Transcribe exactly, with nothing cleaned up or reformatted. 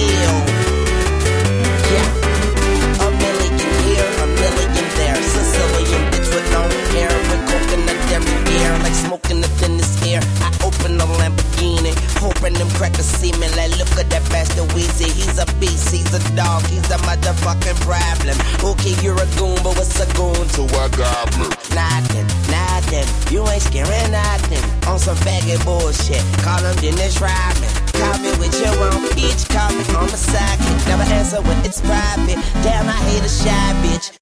ill. Yeah, a million here, a million there. Sicilian bitch with long hair, with coconut every year, like smoking the thinnest air. I open a Lamborghini, hoping them crackers see me. Like, look at that bastard Weezy. He's a beast, he's a dog, he's a motherfucking problem. Okay, you're a goon, but what's a goon to a goblin? Nothing, nothing, you ain't scaring nothing. On some faggot bullshit, call him Dennis Rodman. Call me with your own bitch, call me on my sidekick. Never answer when it's private. Damn, I hate a shy bitch.